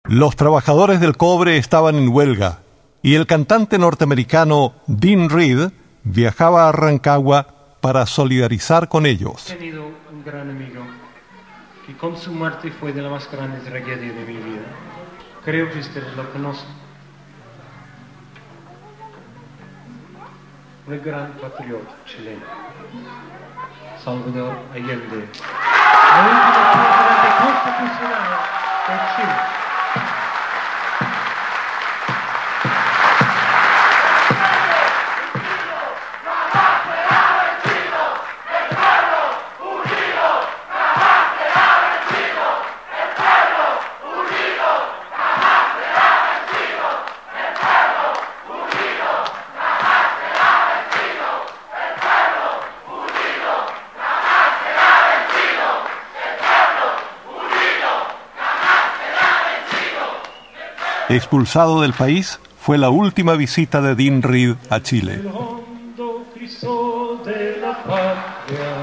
Los trabajadores del cobre estaban en huelga y el cantante norteamericano Dean Reed viajaba a Rancagua para solidarizar con ellos. He tenido un gran amigo que con su muerte fue de la más grande tragedia de mi vida. Creo que ustedes lo conocen. Un gran patriota chileno, Salvador Allende. La última presidente constitucional de Chile. Expulsado del país, fue la última visita de Dean Reed a Chile. El hondo crisol de la patria.